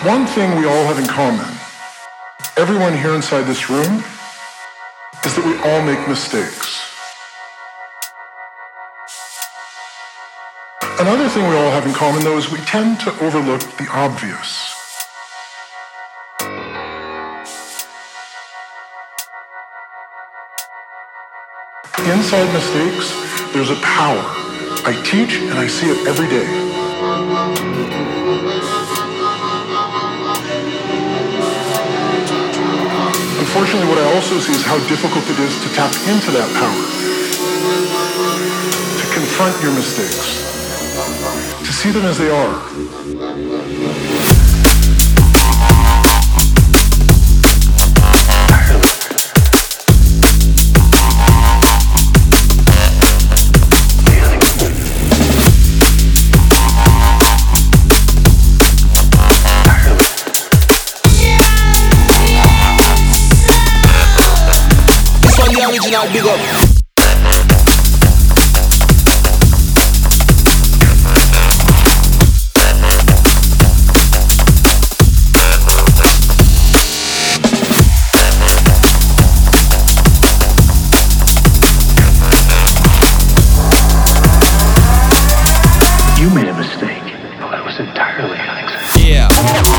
One thing we all have in common, everyone here inside this room, is that we all make mistakes. Another thing we all have in common, though, is we tend to overlook the obvious. Inside mistakes, there's a power. I teach and I see it every day. Unfortunately, what I also see is how difficult it is to tap into that power, to confront your mistakes, to see them as they are. Original big up. You made a mistake. Oh, that was entirely unacceptable. Yeah.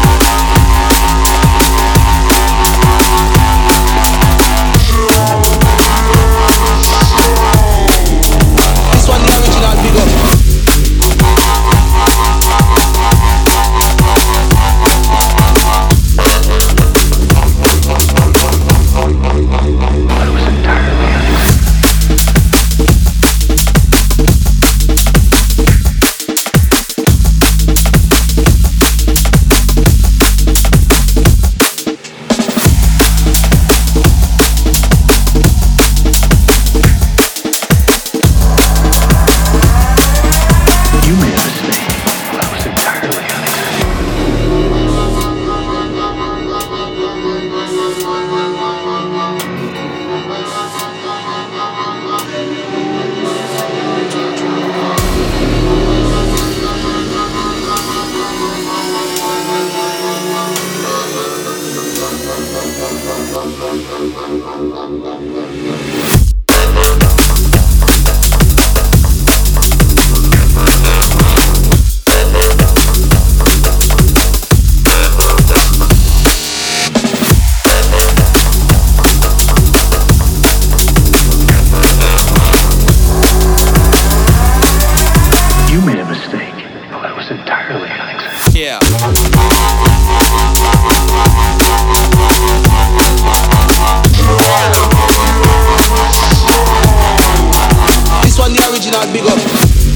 Yeah. This one the original big up.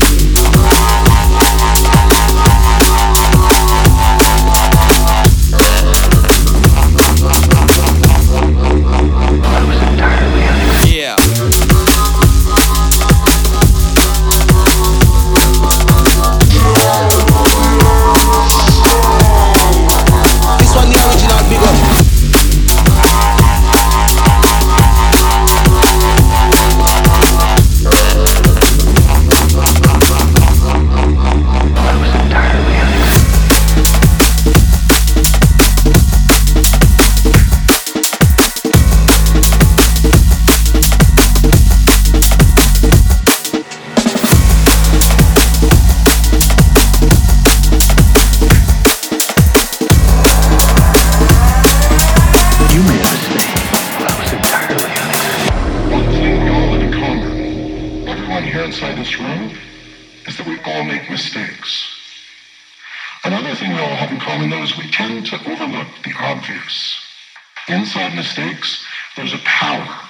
Inside this room is that we all make mistakes. Another thing we all have in common, though, is we tend to overlook the obvious. Inside mistakes, there's a power.